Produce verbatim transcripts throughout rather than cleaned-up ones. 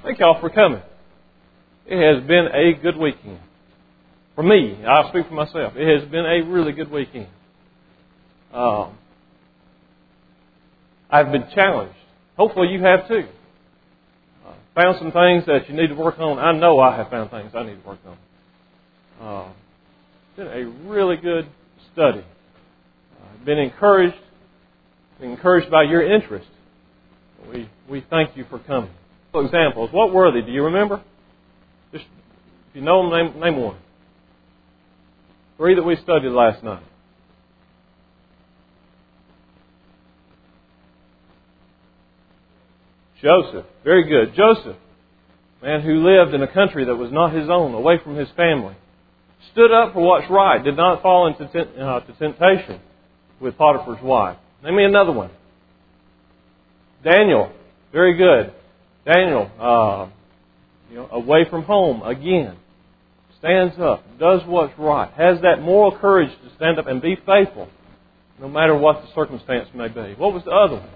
Thank y'all for coming. It has been a good weekend. For me, I'll speak for myself. It has been a really good weekend. Um, I've been challenged. Hopefully you have too. Uh, found some things that you need to work on. I know I have found things I need to work on. Uh, it's been a really good study. I've uh, been encouraged, been encouraged by your interest. We we thank you for coming. For examples, what were they? Do you remember? Just if you know them, name, name one. Three that we studied last night. Joseph. Very good. Joseph, man who lived in a country that was not his own, away from his family. Stood up for what's right. Did not fall into t- uh, to temptation with Potiphar's wife. Name me another one. Daniel. Very good. Daniel, uh, you know, away from home again. Stands up. Does what's right. Has that moral courage to stand up and be faithful no matter what the circumstance may be. What was the other one?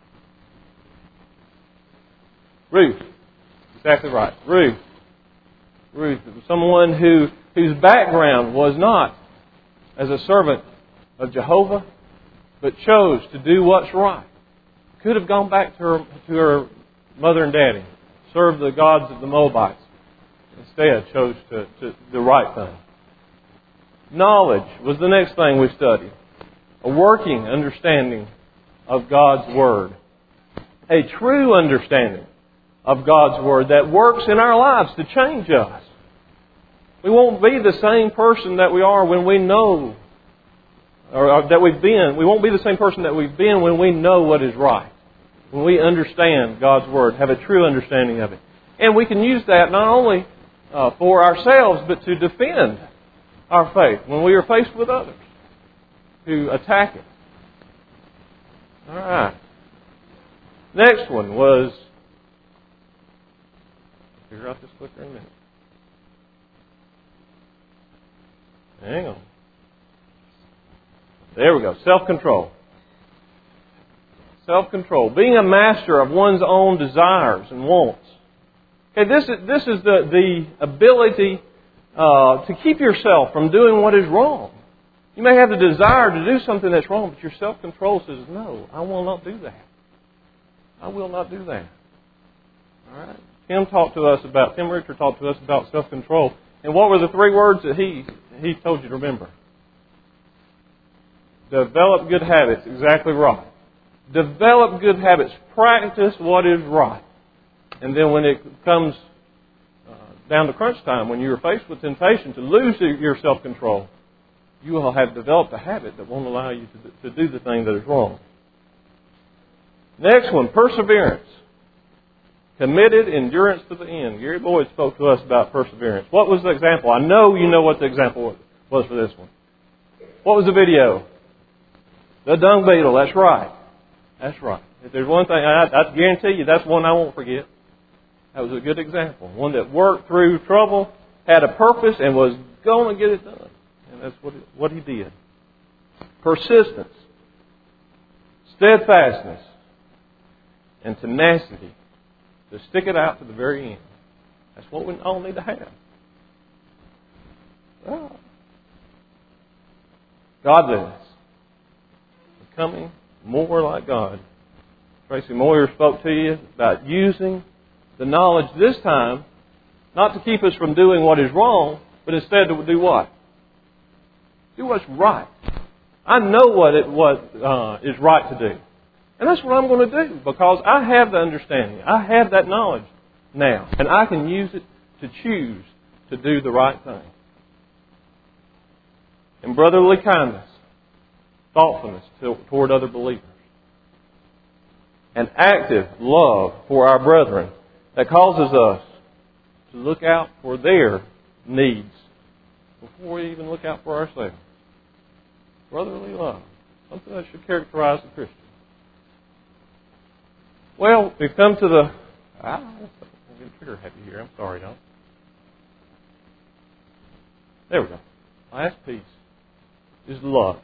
Ruth. Exactly right. Ruth. Ruth. It was someone who whose background was not as a servant of Jehovah, but chose to do what's right. Could have gone back to her to her mother and daddy, served the gods of the Moabites. Instead, chose to, to the right thing. Knowledge was the next thing we studied. A working understanding of God's Word. A true understanding of God's Word that works in our lives to change us. We won't be the same person that we are when we know, or, or that we've been. We won't be the same person that we've been when we know what is right. When we understand God's Word, have a true understanding of it. And we can use that not only uh, for ourselves, but to defend our faith when we are faced with others who attack it. All right. Next one was... Figure out this clicker in a minute. Hang on. There we go. Self-control. Self-control. Being a master of one's own desires and wants. Okay, this is, this is the, the ability uh, to keep yourself from doing what is wrong. You may have the desire to do something that's wrong, but your self-control says, no, I will not do that. I will not do that. All right? Tim talked to us about, Tim Richter talked to us about self-control. And what were the three words that he, he told you to remember? Develop good habits. Exactly right. Develop good habits. Practice what is right. And then when it comes uh, down to crunch time, when you're faced with temptation to lose your self-control, you will have developed a habit that won't allow you to, to do the thing that is wrong. Next one, perseverance. Committed endurance to the end. Gary Boyd spoke to us about perseverance. What was the example? I know you know what the example was for this one. What was the video? The dung beetle. That's right. That's right. If there's one thing, I, I guarantee you that's one I won't forget. That was a good example. One that worked through trouble, had a purpose, and was going to get it done. And that's what, it, what he did. Persistence. Steadfastness. And tenacity. To stick it out to the very end. That's what we all need to have. Oh. Godliness. Becoming more like God. Tracy Moyer spoke to you about using the knowledge this time, not to keep us from doing what is wrong, but instead to do what? Do what's right. I know what it what uh, is right to do. And that's what I'm going to do because I have the understanding. I have that knowledge now. And I can use it to choose to do the right thing. And brotherly kindness, thoughtfulness toward other believers. An active love for our brethren that causes us to look out for their needs before we even look out for ourselves. Brotherly love. Something that should characterize the Christian. Well, we've come to the... Ah, I'm getting trigger happy here. I'm sorry, don't. There we go. Last piece is love.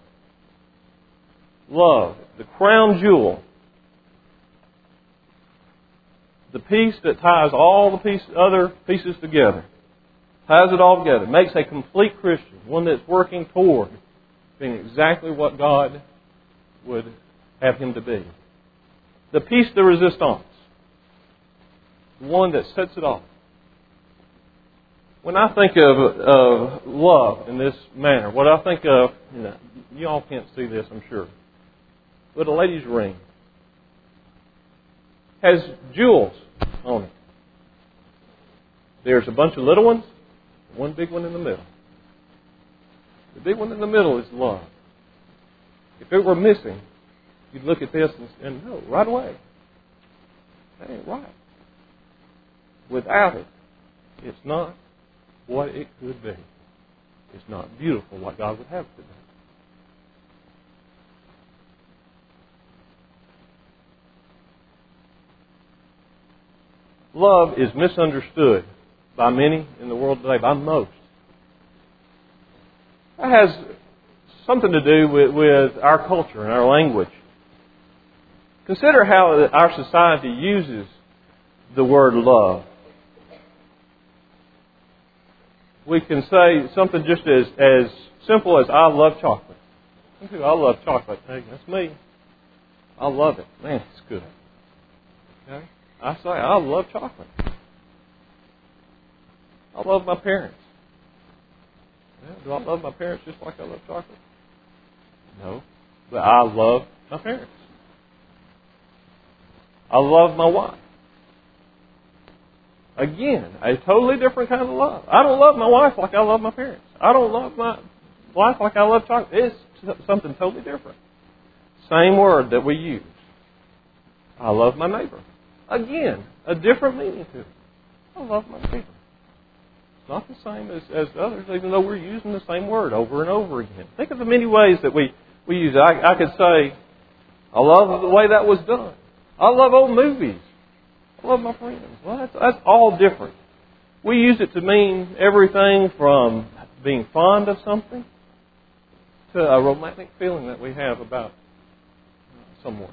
Love, the crown jewel the piece that ties all the piece, other pieces together. Ties it all together. Makes a complete Christian. One that's working toward being exactly what God would have him to be. The piece de resistance. One that sets it off. When I think of, of love in this manner, what I think of, you know, you all can't see this, I'm sure, but a lady's ring has jewels on it. There's a bunch of little ones, one big one in the middle. The big one in the middle is love. If it were missing, you'd look at this and, and know right away, that ain't right. Without it, it's not what it could be. It's not beautiful what God would have it to be. Love is misunderstood by many in the world today, by most. That has something to do with, with our culture and our language. Consider how our society uses the word love. We can say something just as, as simple as, I love chocolate. I love chocolate. Hey, that's me. I love it. Man, it's good. Okay? I say, I love chocolate. I love my parents. Yeah, do I love my parents just like I love chocolate? No. But I love my parents. I love my wife. Again, a totally different kind of love. I don't love my wife like I love my parents. I don't love my wife like I love chocolate. It's something totally different. Same word that we use. I love my neighbor. Again, a different meaning to it. I love my neighbor. It's not the same as, as others, even though we're using the same word over and over again. Think of the many ways that we, we use it. I, I could say, I love the way that was done. I love old movies. I love my friends. Well, that's, that's all different. We use it to mean everything from being fond of something to a romantic feeling that we have about someone.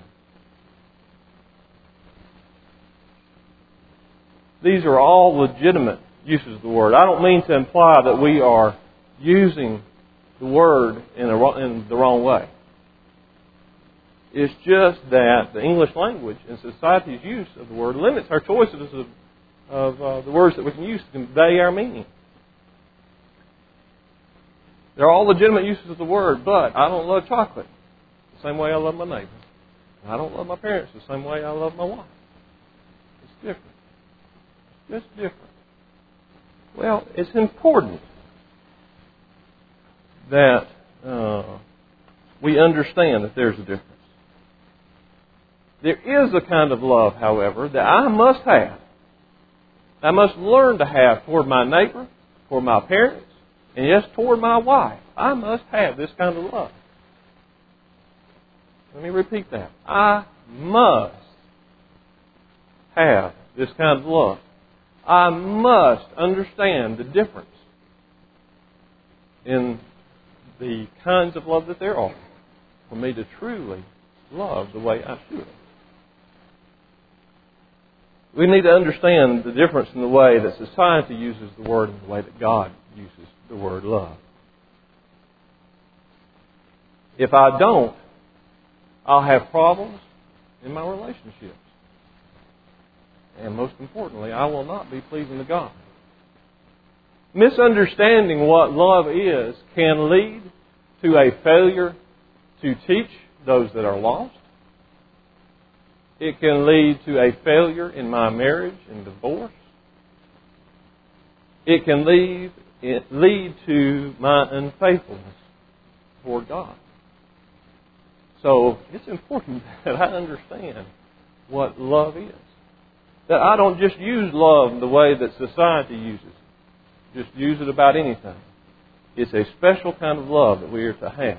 These are all legitimate uses of the word. I don't mean to imply that we are using the word in, a, in the wrong way. It's just that the English language and society's use of the word limits our choices of, of uh, the words that we can use to convey our meaning. They're all legitimate uses of the word, but I don't love chocolate the same way I love my neighbor. I don't love my parents the same way I love my wife. It's different. It's just different. Well, it's important that uh, we understand that there's a difference. There is a kind of love, however, that I must have. I must learn to have toward my neighbor, toward my parents, and yes, toward my wife. I must have this kind of love. Let me repeat that. I must have this kind of love. I must understand the difference in the kinds of love that there are for me to truly love the way I should. We need to understand the difference in the way that society uses the word and the way that God uses the word love. If I don't, I'll have problems in my relationships. And most importantly, I will not be pleasing to God. Misunderstanding what love is can lead to a failure to teach those that are lost. It can lead to a failure in my marriage and divorce. It can lead, it lead to my unfaithfulness toward God. So it's important that I understand what love is. That I don't just use love the way that society uses it. Just use it about anything. It's a special kind of love that we are to have.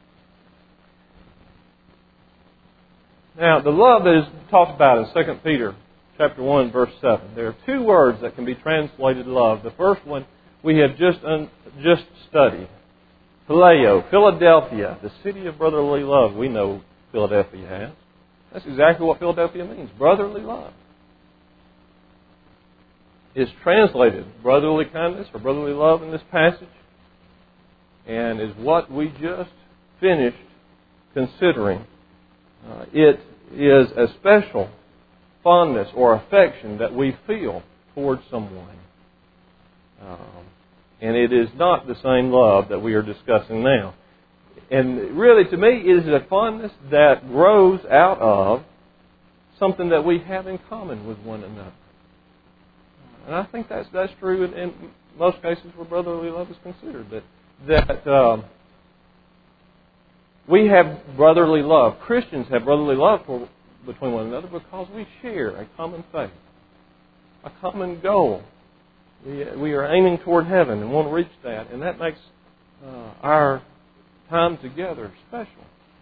Now, the love that is talked about in Second Peter chapter one, verse seven, there are two words that can be translated love. The first one we have just un, just studied. Phileo, Philadelphia, the city of brotherly love. We know Philadelphia has. That's exactly what Philadelphia means, brotherly love. is translated brotherly kindness or brotherly love in this passage, and is what we just finished considering. Uh, it is a special fondness or affection that we feel towards someone. Um, and it is not the same love that we are discussing now. And really, to me, it is a fondness that grows out of something that we have in common with one another. And I think that's that's true in, in most cases where brotherly love is considered. That that um, we have brotherly love. Christians have brotherly love for, between one another because we share a common faith, a common goal. We, we are aiming toward heaven and want to reach that, and that makes uh, our time together special.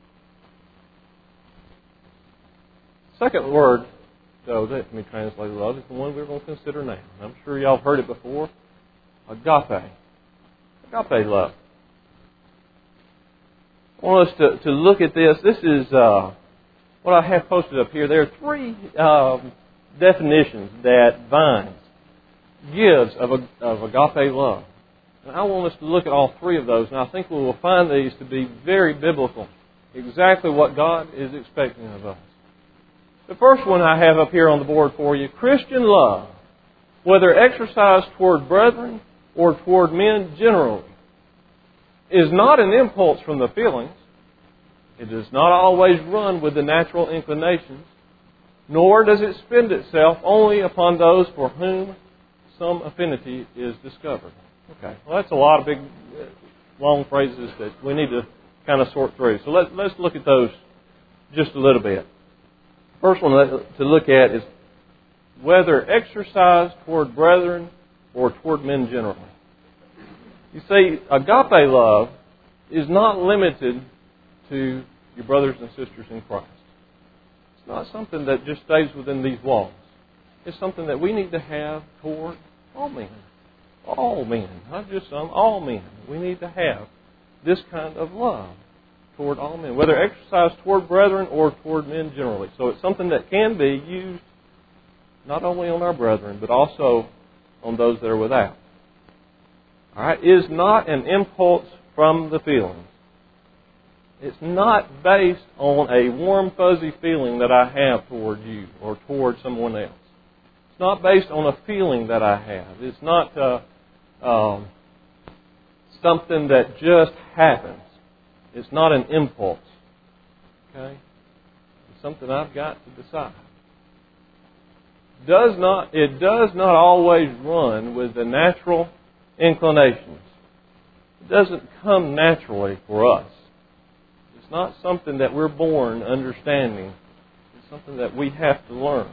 Second word, though, that can be translated love is the one we're going to consider now. I'm sure y'all have heard it before. Agape. Agape love. I want us to, to look at this. This is uh, what I have posted up here. There are three uh, definitions that Vines gives of, a, of agape love. And I want us to look at all three of those, and I think we will find these to be very biblical, exactly what God is expecting of us. The first one I have up here on the board for you, Christian love, whether exercised toward brethren or toward men generally, is not an impulse from the feelings. It does not always run with the natural inclinations, nor does it spend itself only upon those for whom some affinity is discovered. Okay, well, that's a lot of big, long phrases that we need to kind of sort through. So let, let's look at those just a little bit. First one to look at is whether exercised toward brethren or toward men generally. You see, agape love is not limited to your brothers and sisters in Christ. It's not something that just stays within these walls. It's something that we need to have toward all men. All men, not just some, all men. We need to have this kind of love toward all men, whether exercised toward brethren or toward men generally. So it's something that can be used not only on our brethren, but also on those that are without. All right, is not an impulse from the feelings. It's not based on a warm, fuzzy feeling that I have toward you or toward someone else. It's not based on a feeling that I have. It's not uh, um, something that just happens. It's not an impulse. Okay? It's something I've got to decide. Does not, it does not always run with the natural inclinations. It doesn't come naturally for us. It's not something that we're born understanding. It's something that we have to learn.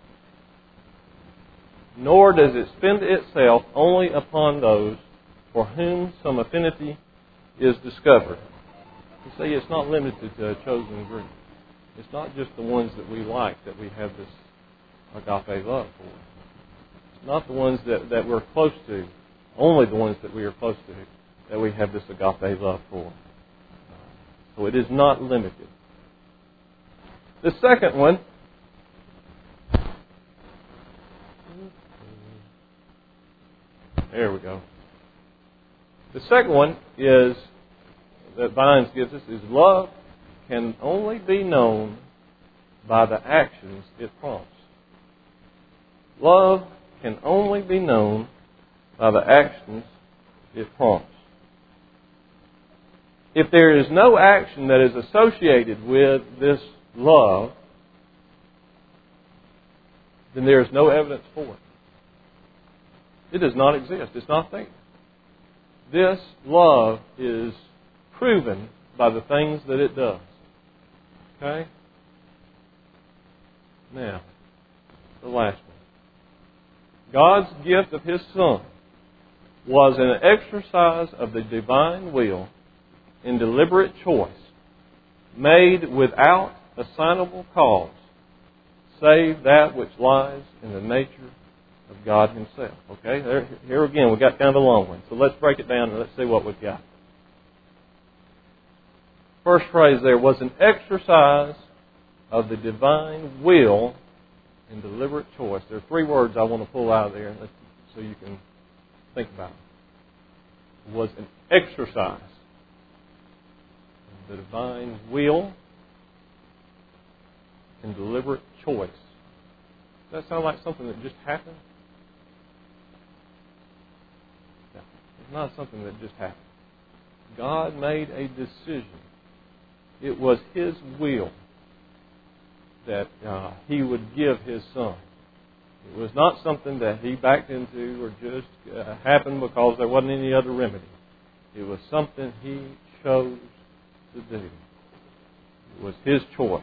Nor does it spend itself only upon those for whom some affinity is discovered. You see, it's not limited to a chosen group. It's not just the ones that we like that we have this agape love for. It's not the ones that, that we're close to, only the ones that we are close to, that we have this agape love for. So it is not limited. The second one, there we go. The second one is, that Vines gives us, is love can only be known by the actions it prompts. Love can only be known by the actions it prompts. If there is no action that is associated with this love, then there is no evidence for it. It does not exist. It's not there. This love is proven by the things that it does. Okay? Now, the last one. God's gift of His Son was an exercise of the divine will in deliberate choice, made without assignable cause, save that which lies in the nature of God Himself. Okay? There, here again, we've got kind of a long one. So let's break it down and let's see what we've got. First phrase there was an exercise of the divine will in deliberate choice. There are three words I want to pull out of there. Let's so you can think about it, was an exercise of the divine will and deliberate choice. Does that sound like something that just happened? No, it's not something that just happened. God made a decision. It was His will that uh, He would give His Son. It was not something that He backed into or just uh, happened because there wasn't any other remedy. It was something He chose to do. It was His choice.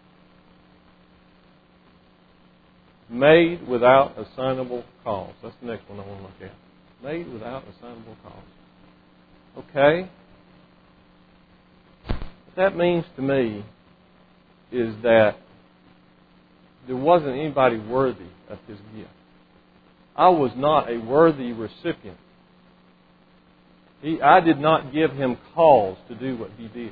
Made without assignable cause. That's the next one I want to look at. Made without assignable cause. Okay? What that means to me is that there wasn't anybody worthy of His gift. I was not a worthy recipient. He, I did not give Him cause to do what He did.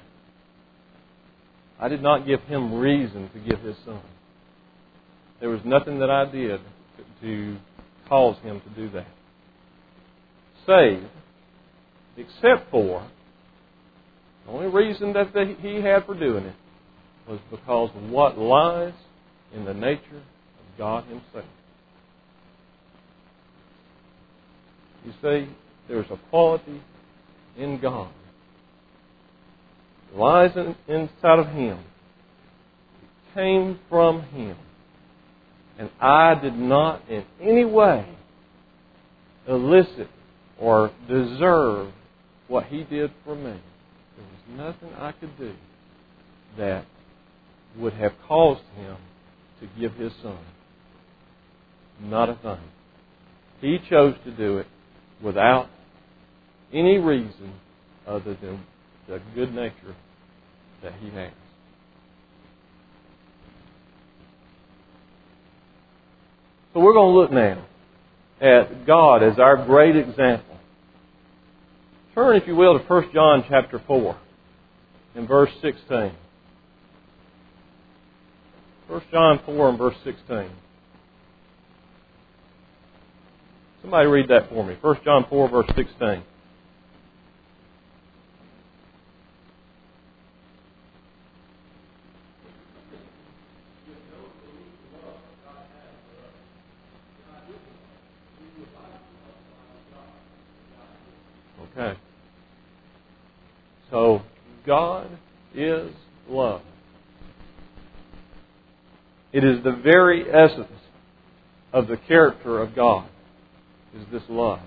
I did not give Him reason to give His Son. There was nothing that I did to cause Him to do that. Saved, except for the only reason that He had for doing it was because of what lies in the nature of God Himself. You see, there's a quality in God. It lies in, inside of Him. It came from Him. And I did not in any way elicit or deserve what He did for me. There was nothing I could do that would have caused Him to give His Son. Not a thing. He chose to do it without any reason other than the good nature that He has. So we're going to look now at God as our great example. Turn, if you will, to First John chapter four and verse sixteen. First John four and verse sixteen. Somebody read that for me. First John four, verse sixteen. Okay. So, God is love. It is the very essence of the character of God, is this love.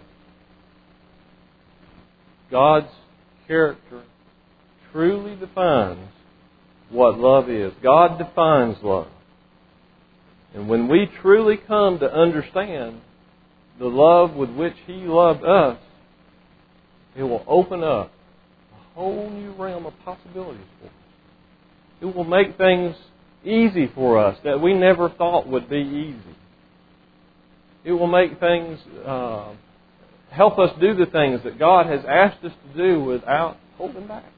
God's character truly defines what love is. God defines love. And when we truly come to understand the love with which He loved us, it will open up a whole new realm of possibilities for us. It will make things easy for us that we never thought would be easy. It will make things, uh, help us do the things that God has asked us to do without holding back.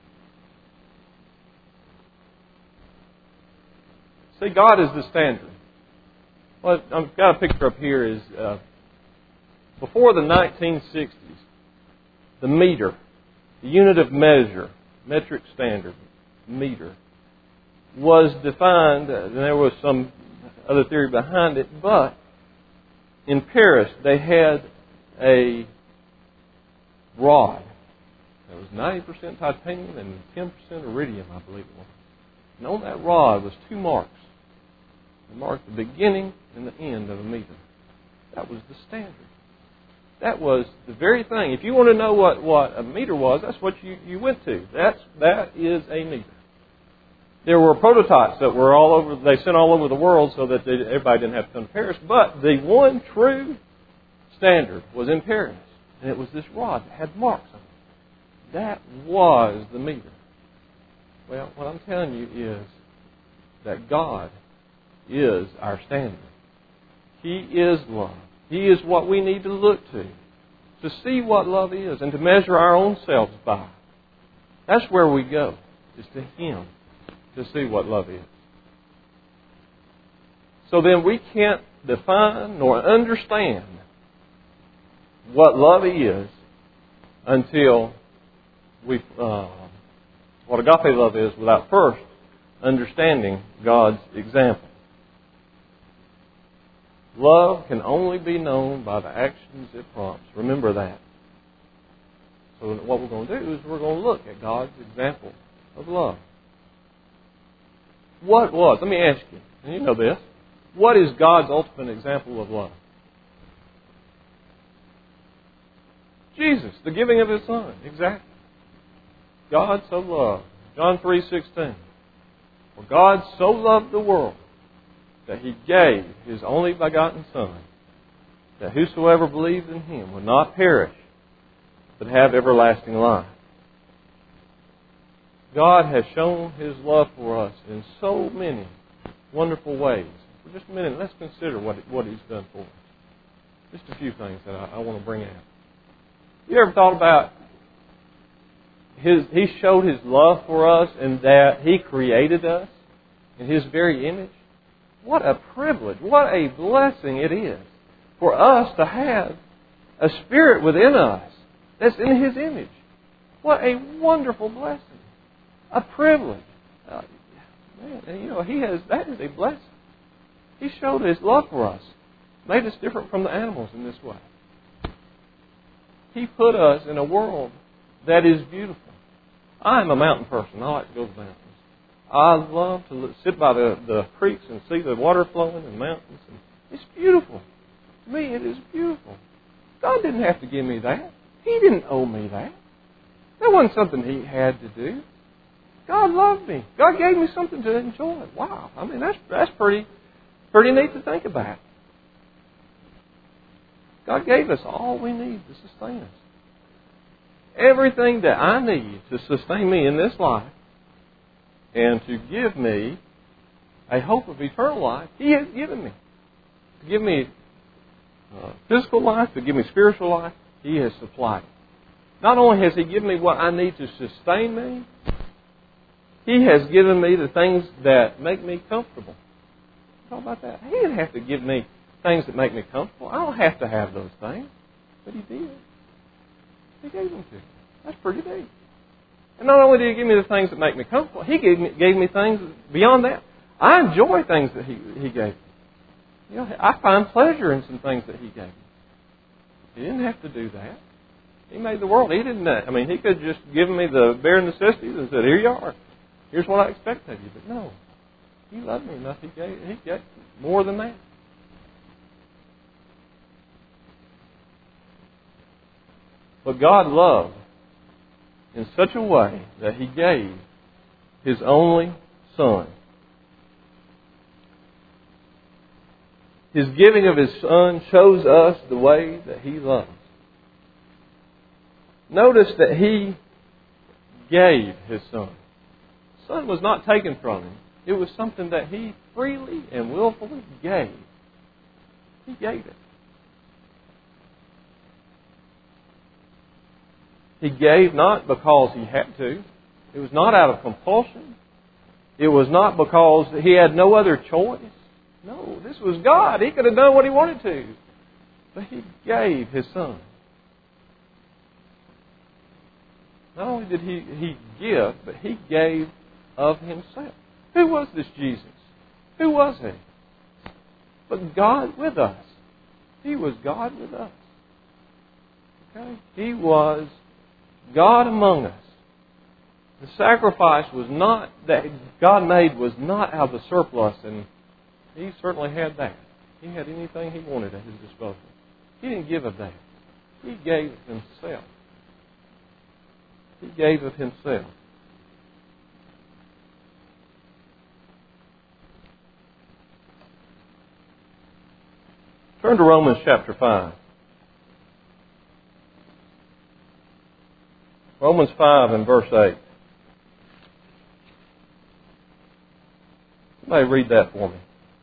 See, God is the standard. What I've got a picture up here is uh, before the nineteen sixties, the meter, the unit of measure, metric standard, meter, was defined, and there was some other theory behind it, but in Paris they had a rod that was ninety percent titanium and ten percent iridium, I believe it was. And on that rod was two marks. They marked the beginning and the end of a meter. That was the standard. That was the very thing. If you want to know what, what a meter was, that's what you, you went to. That's, that is a meter. There were prototypes that were all over, they sent all over the world so that they, everybody didn't have to come to Paris. But the one true standard was in Paris. And it was this rod that had marks on it. That was the meter. Well, what I'm telling you is that God is our standard. He is love. He is what we need to look to, to see what love is and to measure our own selves by. That's where we go, is to Him, to see what love is. So then we can't define nor understand what love is until we, uh, what agape love is without first understanding God's example. Love can only be known by the actions it prompts. Remember that. So what we're going to do is we're going to look at God's example of love. What was, let me ask you, and you know this, what is God's ultimate example of love? Jesus, the giving of His Son. Exactly. God so loved. John three sixteen. For God so loved the world that He gave His only begotten Son, that whosoever believes in Him would not perish, but have everlasting life. God has shown His love for us in so many wonderful ways. For just a minute, let's consider what, what He's done for us. Just a few things that I, I want to bring out. You ever thought about His, He showed His love for us in that He created us in His very image? What a privilege, what a blessing it is for us to have a spirit within us that's in His image. What a wonderful blessing. A privilege. Uh, man, and you know, He has, that is a blessing. He showed His love for us. Made us different from the animals in this way. He put us in a world that is beautiful. I'm a mountain person. I like to go to the mountains. I love to look, sit by the, the creeks and see the water flowing in the mountains. And it's beautiful. To me, it is beautiful. God didn't have to give me that. He didn't owe me that. That wasn't something He had to do. God loved me. God gave me something to enjoy. Wow. I mean, that's that's pretty pretty neat to think about. God gave us all we need to sustain us. Everything that I need to sustain me in this life and to give me a hope of eternal life, He has given me. To give me uh, physical life, to give me spiritual life, He has supplied. Not only has He given me what I need to sustain me, He has given me the things that make me comfortable. How about that? He didn't have to give me things that make me comfortable. I don't have to have those things. But He did. He gave them to me. That's pretty neat. And not only did He give me the things that make me comfortable, He gave me, gave me things beyond that. I enjoy things that He, he gave me. You know, I find pleasure in some things that He gave me. He didn't have to do that. He made the world. He didn't. I mean, He could have just given me the bare necessities and said, "Here you are. Here's what I expect of you." But no, He loved me enough. He gave. He gave more than that. But God loved in such a way that He gave His only Son. His giving of His Son shows us the way that He loves. Notice that He gave His Son. The Son was not taken from Him. It was something that He freely and willfully gave. He gave it. He gave not because He had to. It was not out of compulsion. It was not because He had no other choice. No, this was God. He could have done what He wanted to. But He gave His Son. Not only did He, he give, but He gave of Himself. Who was this Jesus? Who was He? But God with us. He was God with us. Okay? He was God among us. The sacrifice was not that God made was not out of the surplus, and He certainly had that. He had anything He wanted at His disposal. He didn't give of that. He gave of Himself. He gave of Himself. Turn to Romans chapter five. Romans five and verse eight. Somebody read that for me.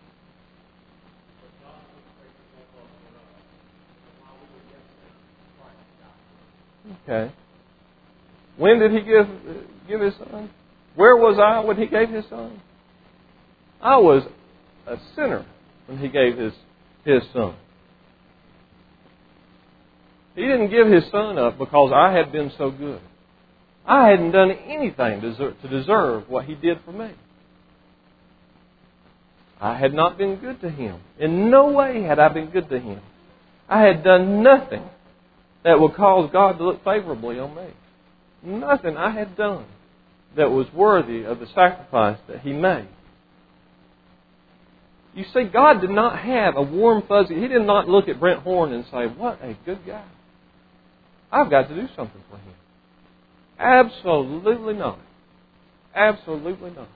Okay. When did He give give His Son? Where was I when He gave His Son? I was a sinner when He gave His, his Son. He didn't give His Son up because I had been so good. I hadn't done anything to deserve what He did for me. I had not been good to Him. In no way had I been good to Him. I had done nothing that would cause God to look favorably on me. Nothing I had done that was worthy of the sacrifice that He made. You see, God did not have a warm fuzzy. He did not look at Brent Horn and say, what a good guy. I've got to do something for him. Absolutely not. Absolutely not.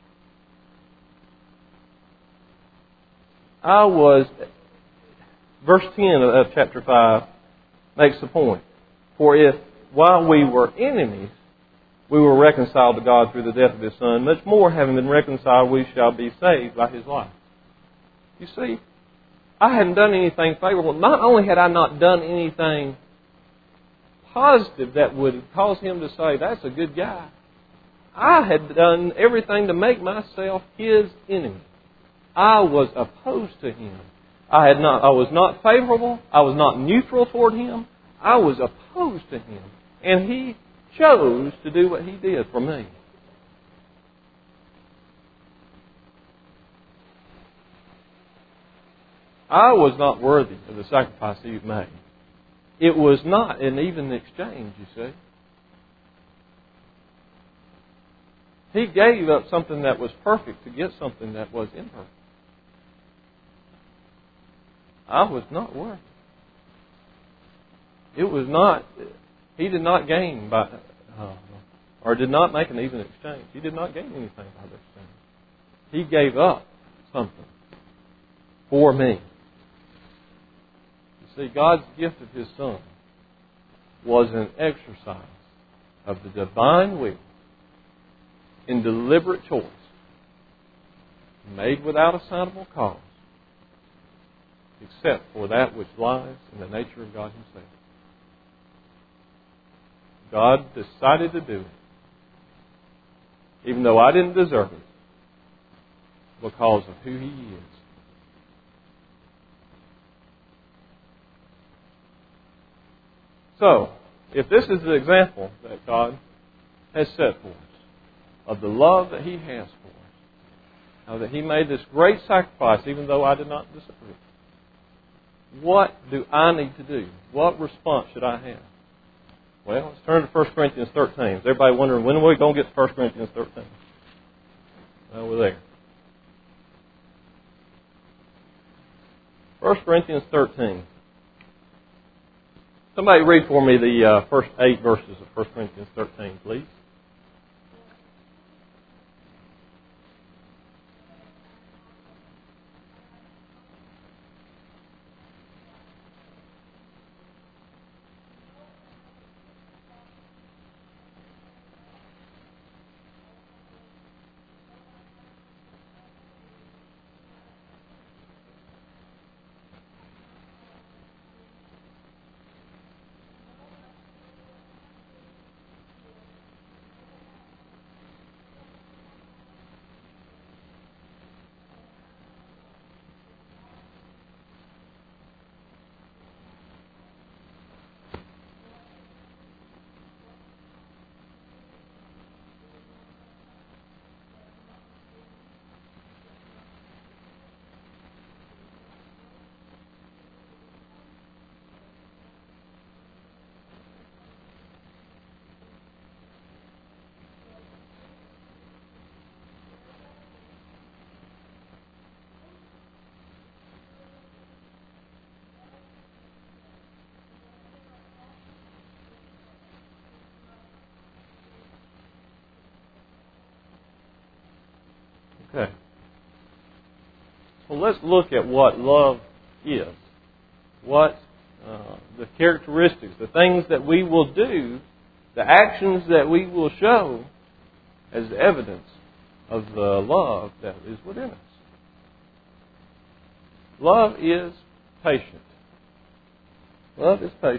I was, verse ten of chapter five makes the point. For if, while we were enemies, we were reconciled to God through the death of His Son, much more, having been reconciled, we shall be saved by His life. You see, I hadn't done anything favorable. Not only had I not done anything positive that would cause Him to say, that's a good guy, I had done everything to make myself His enemy. I was opposed to Him. I had not. I was not favorable. I was not neutral toward Him. I was opposed to Him. And He chose to do what He did for me. I was not worthy of the sacrifice He made. It was not an even exchange, you see. He gave up something that was perfect to get something that was imperfect. I was not worthy. It was not, He did not gain by, uh, or did not make an even exchange. He did not gain anything by this exchange. He gave up something for me. You see, God's gift of His Son was an exercise of the divine will in deliberate choice, made without assignable cause, except for that which lies in the nature of God Himself. God decided to do it, even though I didn't deserve it, because of who He is. So, if this is the example that God has set for us, of the love that He has for us, how that He made this great sacrifice even though I did not deserve it, what do I need to do? What response should I have? Well, let's turn to First Corinthians thirteen. Is everybody wondering, when are we going to get to First Corinthians thirteen? Well, we're there. First Corinthians thirteen. Somebody read for me the uh, first eight verses of First Corinthians thirteen, please. Okay. Well, let's look at what love is. What uh, the characteristics, the things that we will do, the actions that we will show as evidence of the love that is within us. Love is patient. Love is patient.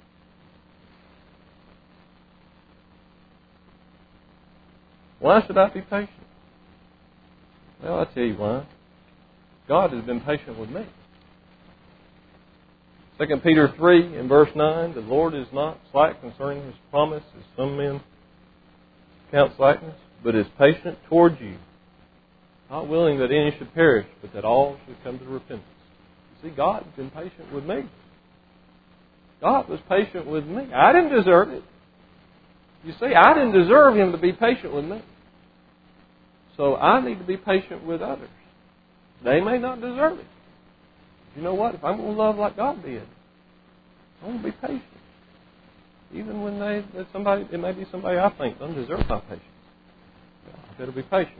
Why should I be patient? Well, I'll tell you why. God has been patient with me. Second Peter three and verse nine, the Lord is not slack concerning His promise, as some men count slackness, but is patient towards you, not willing that any should perish, but that all should come to repentance. You see, God's been patient with me. God was patient with me. I didn't deserve it. You see, I didn't deserve Him to be patient with me. So I need to be patient with others. They may not deserve it. You know what? If I'm going to love like God did, I'm going to be patient. Even when they, that somebody, it may be somebody I think doesn't deserve my patience. I better be patient.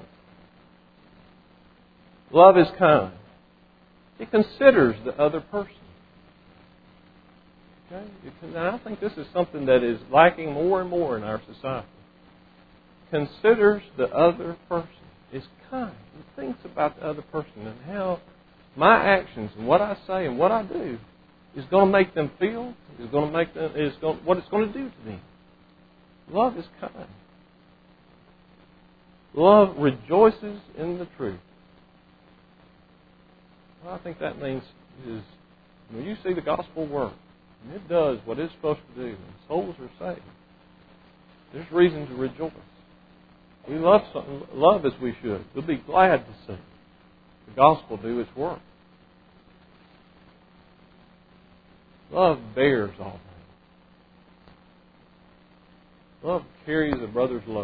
Love is kind. It considers the other person. Okay? And I think this is something that is lacking more and more in our society. Considers the other person. Is kind. It thinks about the other person and how my actions and what I say and what I do is going to make them feel, is going to make them, is going, what it's going to do to them. Love is kind. Love rejoices in the truth. What I think that means is when you see the gospel work, and it does what it's supposed to do, and souls are saved, there's reason to rejoice. We love something, love as we should. We'll be glad to see the gospel do its work. Love bears all things. Love carries a brother's load.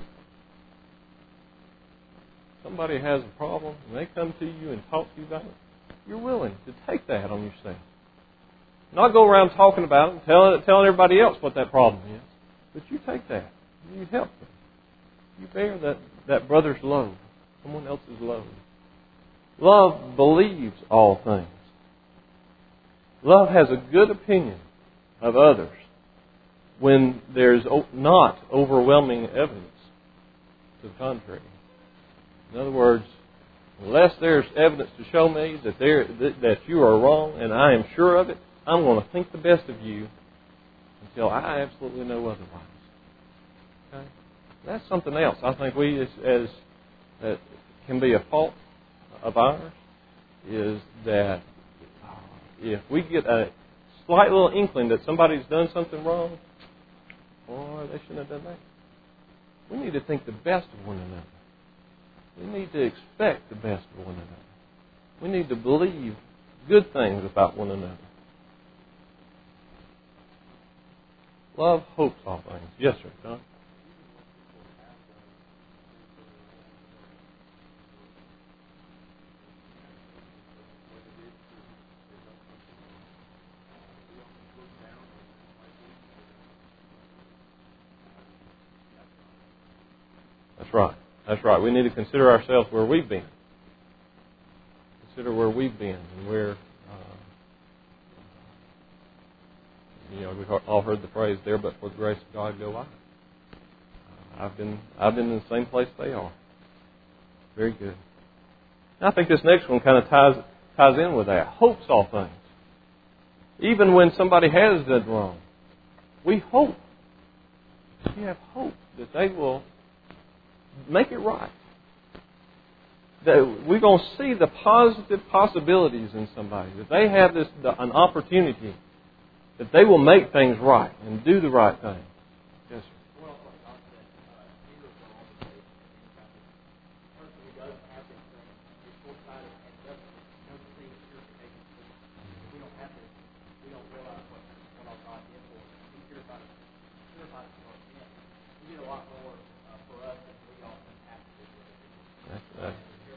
Somebody has a problem and they come to you and talk to you about it, you're willing to take that on yourself. Not go around talking about it and telling, telling everybody else what that problem is, but you take that. You help them. You bear that, that brother's load, someone else's load. Love believes all things. Love has a good opinion of others when there's not overwhelming evidence to the contrary. In other words, unless there's evidence to show me that, there, that, that you are wrong and I am sure of it, I'm going to think the best of you until I absolutely know otherwise. Okay? That's something else. I think we, as, as that can be a fault of ours, is that if we get a slight little inkling that somebody's done something wrong, boy, they shouldn't have done that. We need to think the best of one another. We need to expect the best of one another. We need to believe good things about one another. Love hopes all things. Yes, sir, John. That's right. That's right. We need to consider ourselves where we've been. Consider where we've been and where, uh, you know, we've all heard the phrase, there but for the grace of God go I. Uh, I've been, I've been in the same place they are. Very good. And I think this next one kind of ties, ties in with that. Hopes all things. Even when somebody has done wrong, we hope. We have hope that they will make it right. That we're going to see the positive possibilities in somebody. That they have this an opportunity that they will make things right and do the right thing. Yes, sir. That's,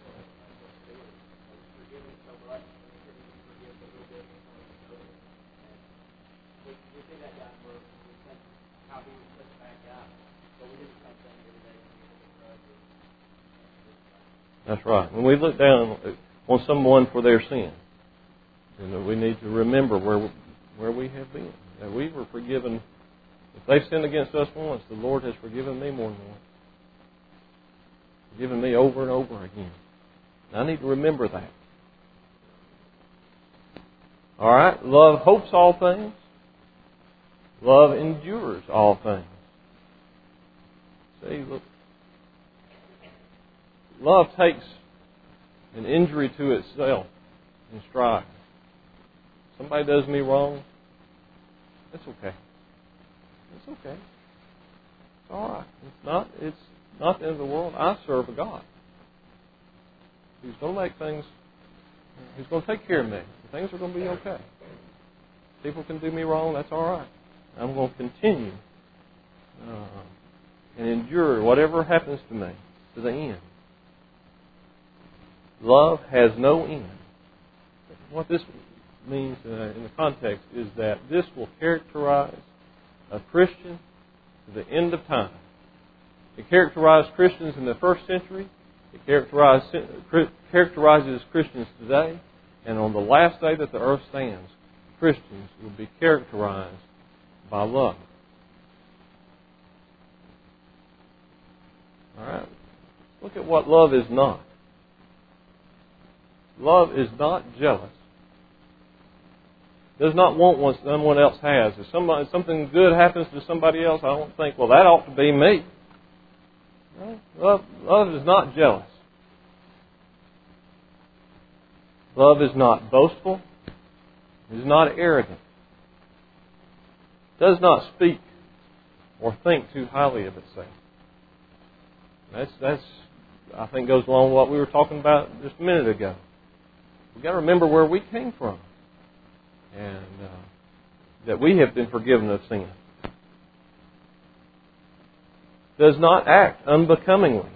That's right. When we look down on someone for their sin, you know, we need to remember where we, where we have been. That we were forgiven. If they've sinned against us once, the Lord has forgiven me more than once. Forgiven me over and over again. And I need to remember that. All right. Love hopes all things. Love endures all things. See, look. Love takes an injury to itself in stride. somebody does me wrong, it's okay. It's okay. It's all right. It's not, it's not the end of the world. I serve a God He's going to make things, He's going to take care of me. Things are going to be okay. People can do me wrong, that's all right. I'm going to continue uh, and endure whatever happens to me to the end. Love has no end. What this means uh, in the context is that this will characterize a Christian to the end of time. It characterized Christians in the first century. It characterized, characterizes Christians today. And on the last day that the earth stands, Christians will be characterized by love. All right? Look at what love is not. Love is not jealous. Does not want what someone else has. If somebody, something good happens to somebody else, I don't think, well, that ought to be me. Right? Love, love is not jealous. Love is not boastful. It is not arrogant. Does not speak or think too highly of itself. That's, that's, I think, goes along with what we were talking about just a minute ago. We've got to remember where we came from. And uh, that we have been forgiven of sin. Does not act unbecomingly.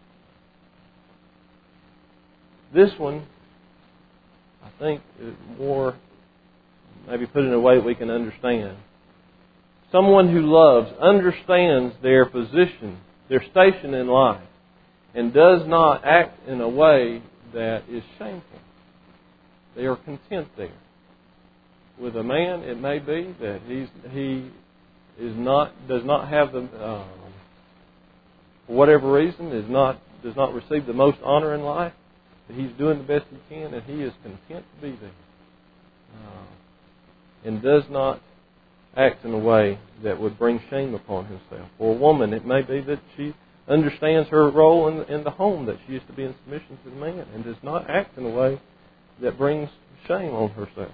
This one, I think, is more, maybe put in a way that we can understand. Someone who loves understands their position, their station in life, and does not act in a way that is shameful. They are content there. With a man, it may be that he's, he is not does not have the um, for whatever reason is not does not receive the most honor in life. But he's doing the best he can, and he is content to be there, uh, and does not act in a way that would bring shame upon himself. For a woman, it may be that she understands her role in the, in the home, that she is to be in submission to the man, and does not act in a way that brings shame on herself.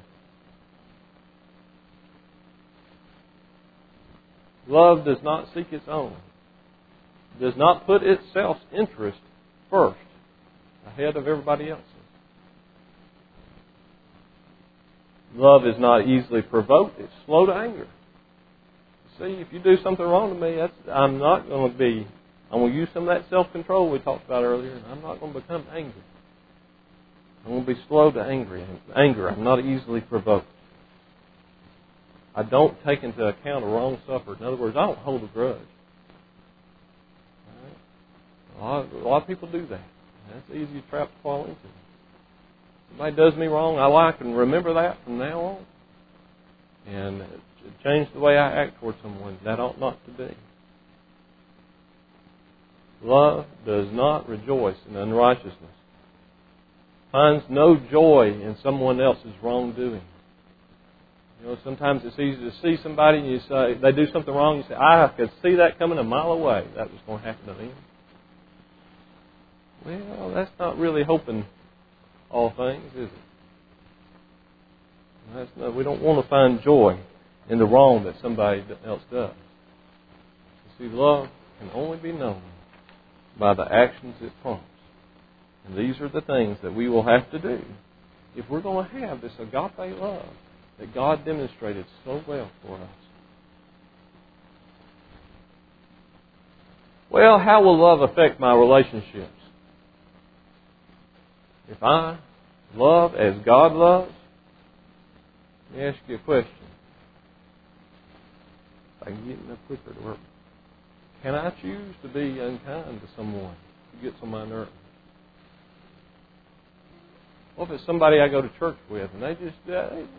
Love does not seek its own, does not put its self-interest first, ahead of everybody else's. Love is not easily provoked, it's slow to anger. See, if you do something wrong to me, that's, I'm not going to be, I'm going to use some of that self-control we talked about earlier, and I'm not going to become angry. I'm going to be slow to angry. anger. I'm not easily provoked. I don't take into account a wrong suffered. In other words, I don't hold a grudge. Right? A, lot, a lot of people do that. That's an easy trap to fall into. Somebody does me wrong, I like and remember that from now on. And change the way I act towards someone. That ought not to be. Love does not rejoice in unrighteousness. Finds no joy in someone else's wrongdoing. You know, sometimes it's easy to see somebody and you say, they do something wrong, you say, I could see that coming a mile away. That was going to happen to them. Well, that's not really hoping all things, is it? That's not, we don't want to find joy in the wrong that somebody else does. You see, love can only be known by the actions it prompts. And these are the things that we will have to do if we're going to have this agape love that God demonstrated so well for us. Well, how will love affect my relationships? If I love as God loves, let me ask you a question. If I can get enough quicker to work. Can I choose to be unkind to someone who gets on my nerves? What if it's somebody I go to church with and they just, uh, they,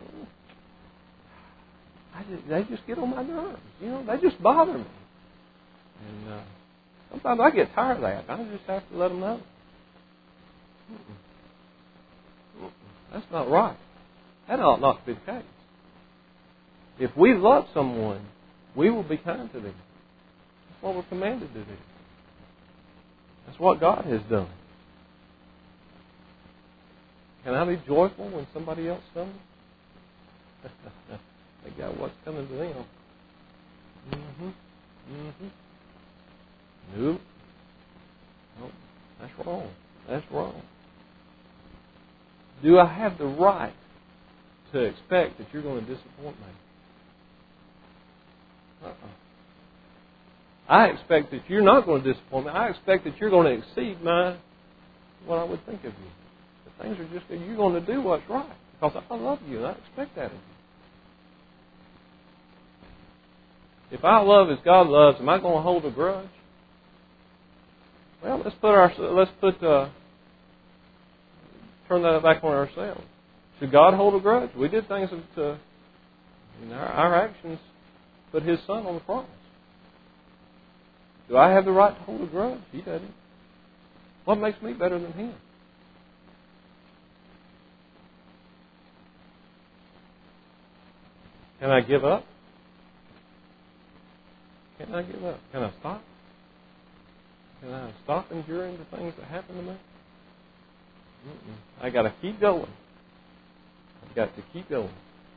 I just, they just get on my nerves. You know, they just bother me. And uh, sometimes I get tired of that. I just have to let them know. Mm-mm. Mm-mm. That's not right. That ought not to be the case. If we love someone, we will be kind to them. That's what we're commanded to do. That's what God has done. Can I be joyful when somebody else stumbles? They got what's coming to them. Mm-hmm. Mm-hmm. Nope. Nope. That's wrong. That's wrong. Do I have the right to expect that you're going to disappoint me? Uh-uh. I expect that you're not going to disappoint me. I expect that you're going to exceed my what I would think of you. The things are just that you're going to do what's right because I love you and I expect that of you. If I love as God loves, am I going to hold a grudge? Well, let's put our let's put uh, turn that back on ourselves. Should God hold a grudge? We did things that uh, our, our actions put His Son on the cross. Do I have the right to hold a grudge? He doesn't. What makes me better than Him? Can I give up? Can I give up? Can I stop? Can I stop enduring the things that happen to me? Mm-mm. I got to keep going. I've got to keep going.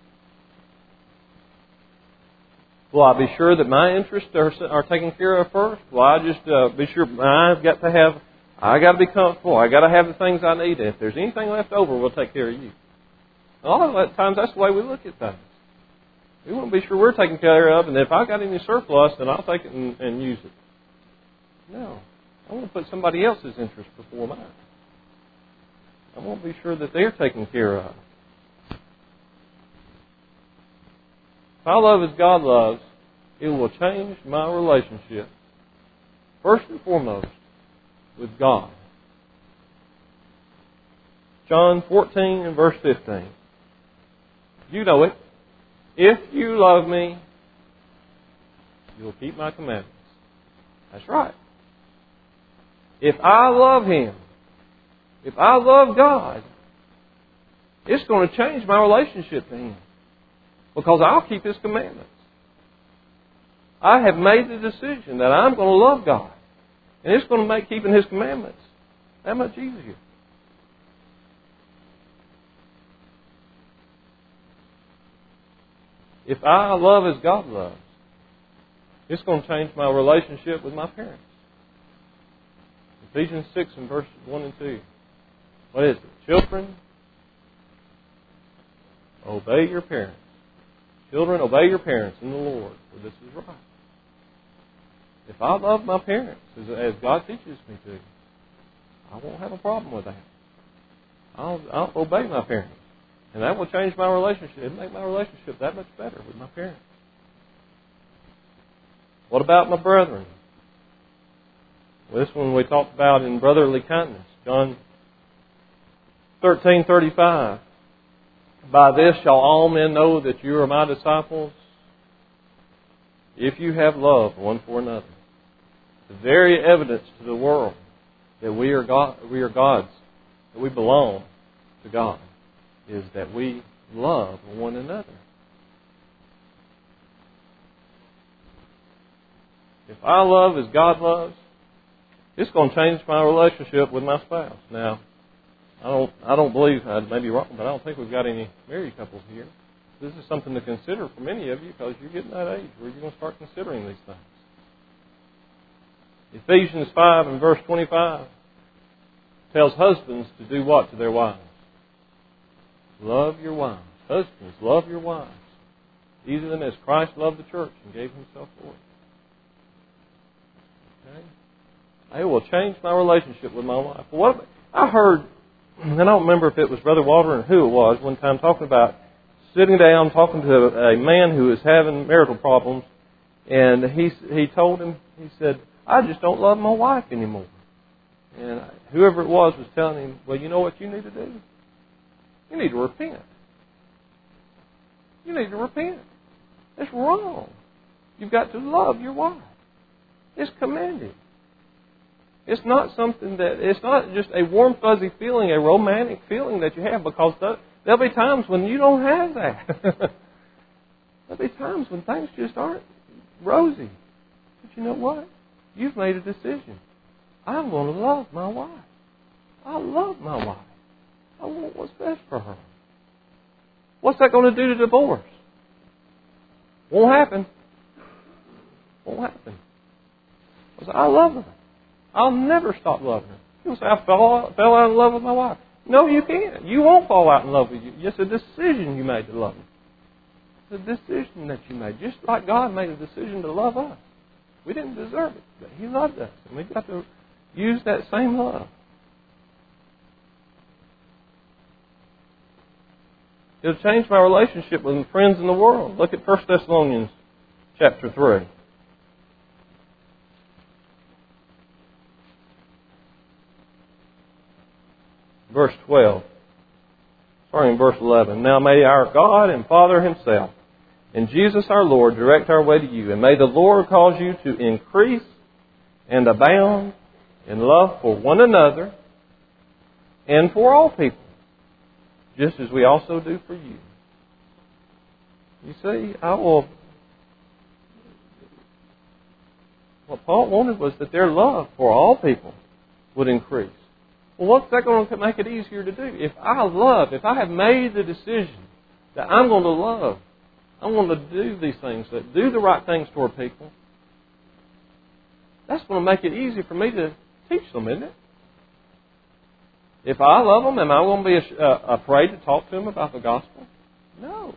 Will I be sure that my interests are, are taken care of first? Will I just uh, be sure I've got to have, I got to be comfortable. I got to have the things I need. And if there's anything left over, we'll take care of you. A lot of times, that's the way we look at things. We want to be sure we're taken care of, and if I've got any surplus, then I'll take it and, and use it. No. I want to put somebody else's interest before mine. I want to be sure that they're taken care of. If I love as God loves, it will change my relationship, first and foremost, with God. John fourteen and verse fifteen. You know it. If you love me, you will keep my commandments. That's right. If I love Him, if I love God, it's going to change my relationship to Him. Because I'll keep His commandments. I have made the decision that I'm going to love God. And it's going to make keeping His commandments that much easier. If I love as God loves, it's going to change my relationship with my parents. Ephesians six and verses one and two. What is it? Children, obey your parents. Children, obey your parents in the Lord, for this is right. If I love my parents as, as God teaches me to, I won't have a problem with that. I'll, I'll obey my parents. And that will change my relationship. It'll make my relationship that much better with my parents. What about my brethren? Well, this one we talked about in brotherly kindness. John thirteen thirty-five. By this shall all men know that you are my disciples, if you have love one for another. The very evidence to the world that we are God, we are God's, that we belong to God, is that we love one another. If I love as God loves, it's going to change my relationship with my spouse. Now, I don't I don't believe, I may be wrong, but I don't think we've got any married couples here. This is something to consider for many of you because you're getting that age where you're going to start considering these things. Ephesians five and verse twenty-five tells husbands to do what to their wives? Love your wives. Husbands, love your wives. Even as Christ loved the church and gave Himself for it. Okay? It will change my relationship with my wife. What I heard, and I don't remember if it was Brother Walter and who it was, one time talking about sitting down talking to a man who was having marital problems, and he he told him, he said, I just don't love my wife anymore. And whoever it was was telling him, well, you know what you need to do? You need to repent. You need to repent. It's wrong. You've got to love your wife. It's commanded. It's not something that, it's not just a warm, fuzzy feeling, a romantic feeling that you have, because there'll be times when you don't have that. There'll be times when things just aren't rosy. But you know what? You've made a decision. I'm going to love my wife. I love my wife. I want what's best for her. What's that going to do to divorce? Won't happen. Won't happen. Because I love her. I'll never stop loving her. You'll say, I fell out, fell out of love with my wife. No, you can't. You won't fall out in love with you. It's a decision you made to love her. It's a decision that you made. Just like God made a decision to love us. We didn't deserve it, but He loved us. And we've got to use that same love. It'll change my relationship with my friends in the world. Look at First Thessalonians chapter three. Verse twelve. Starting in verse eleven. Now may our God and Father Himself and Jesus our Lord direct our way to you. And may the Lord cause you to increase and abound in love for one another and for all people, just as we also do for you. You see, I will... What Paul wanted was that their love for all people would increase. Well, what's that going to make it easier to do? If I love, if I have made the decision that I'm going to love, I'm going to do these things, that do the right things toward people, that's going to make it easy for me to teach them, isn't it? If I love them, am I going to be uh, afraid to talk to them about the gospel? No.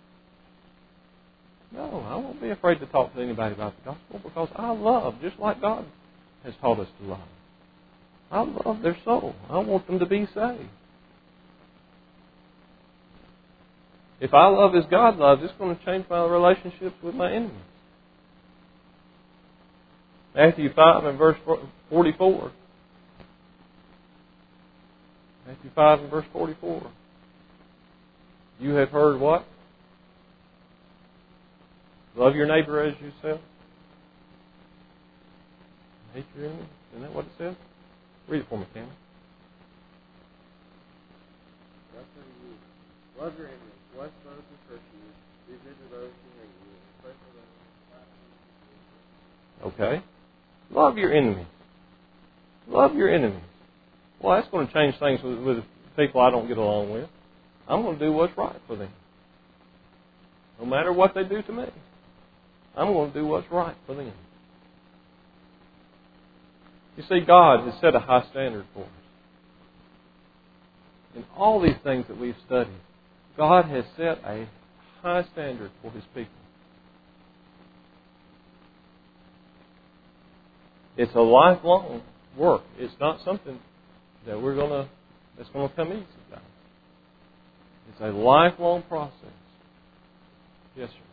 No, I won't be afraid to talk to anybody about the gospel because I love just like God has taught us to love. I love their soul. I want them to be saved. If I love as God loves, it's going to change my relationships with my enemies. Matthew five and verse forty-four. Matthew five and verse forty-four. You have heard what? Love your neighbor as yourself. Hate your enemy. Isn't that what it says? Read it for me, Cameron. Love your enemies. Bless those who curse you. Do good to those who hate you. And pray for those who Okay. Love your enemies. Love your enemies. Well, that's going to change things with, with people I don't get along with. I'm going to do what's right for them. No matter what they do to me. I'm going to do what's right for them. You see, God has set a high standard for us. In all these things that we've studied, God has set a high standard for His people. It's a lifelong work. It's not something that we're going to, that's going to come easy, guys. It's a lifelong process. Yes, sir.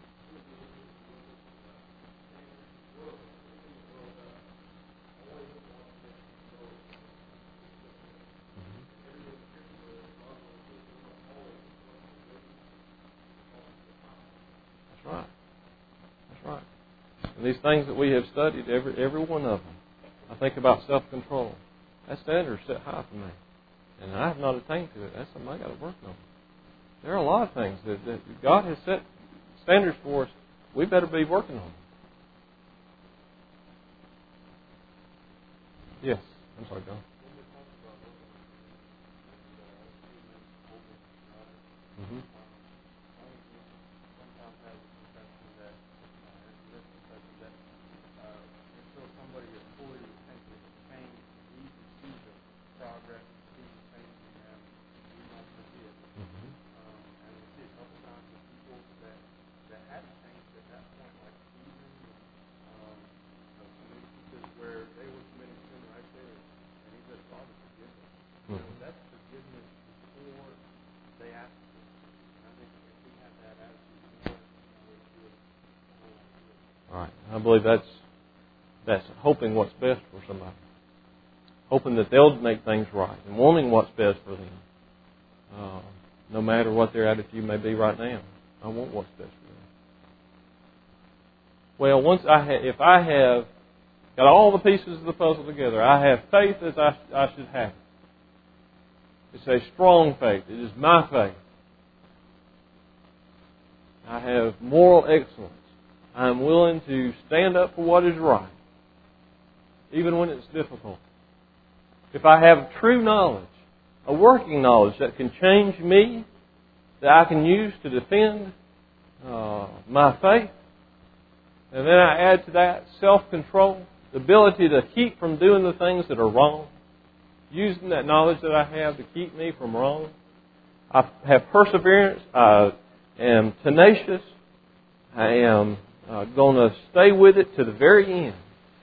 And these things that we have studied, every every one of them, I think about self-control. That standard is set high for me. And I have not attained to it. That's something I've got to work on. There are a lot of things that, that God has set standards for us. We better be working on them. Yes. I'm sorry, John. Mm-hmm. I believe that's that's hoping what's best for somebody. Hoping that they'll make things right and wanting what's best for them. Uh, no matter what their attitude may be right now. I want what's best for them. Well, once I ha- if I have got all the pieces of the puzzle together, I have faith as I, I should have it. It's a strong faith. It is my faith. I have moral excellence. I'm willing to stand up for what is right, even when it's difficult. If I have true knowledge, a working knowledge that can change me that I can use to defend uh, my faith. And then I add to that self-control, the ability to keep from doing the things that are wrong, using that knowledge that I have to keep me from wrong. I have perseverance. I am tenacious. I am uh, going to stay with it to the very end.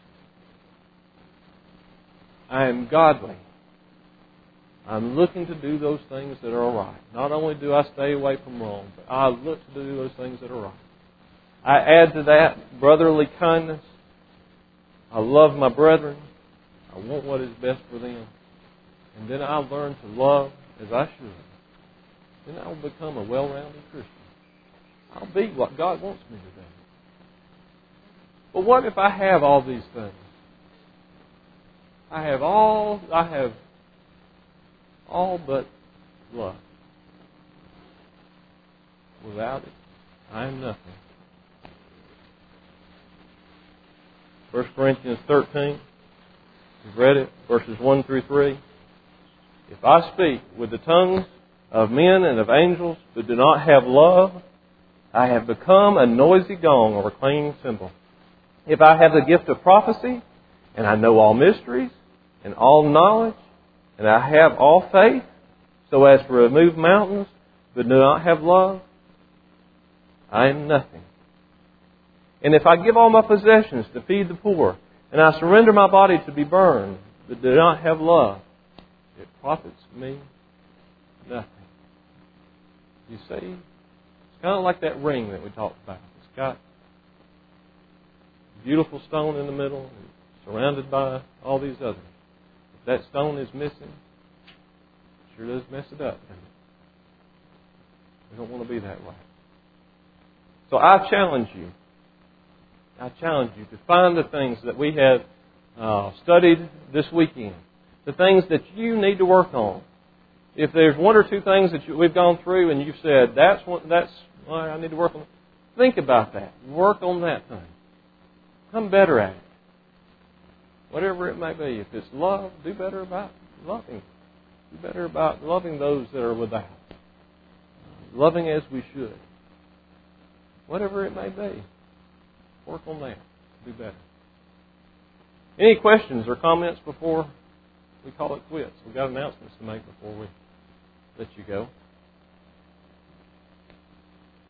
I am godly. I'm looking to do those things that are right. Not only do I stay away from wrong, but I look to do those things that are right. I add to that brotherly kindness. I love my brethren. I want what is best for them. And then I learn to love as I should. Then I will become a well-rounded Christian. I'll be what God wants me to be. But what if I have all these things? I have all, I have all but love. Without it, I am nothing. First Corinthians thirteen, we've read it, verses one through three. If I speak with the tongues of men and of angels, but do not have love, I have become a noisy gong or a clanging cymbal. If I have the gift of prophecy, and I know all mysteries, and all knowledge, and I have all faith, so as to remove mountains, but do not have love, I am nothing. And if I give all my possessions to feed the poor, and I surrender my body to be burned, but do not have love, it profits me nothing. You see, it's kind of like that ring that we talked about. It's got a beautiful stone in the middle, and surrounded by all these others. If that stone is missing, it sure does mess it up, doesn't it? We don't want to be that way. So I challenge you. I challenge you to find the things that we have uh, studied this weekend. The things that you need to work on. If there's one or two things that you, we've gone through and you've said, that's what, that's what I need to work on, think about that. Work on that thing. Become better at it. Whatever it may be. If it's love, do better about loving. Do better about loving those that are without. Loving as we should. Whatever it may be. Work on that. Do better. Any questions or comments before we call it quits? We've got announcements to make before we let you go.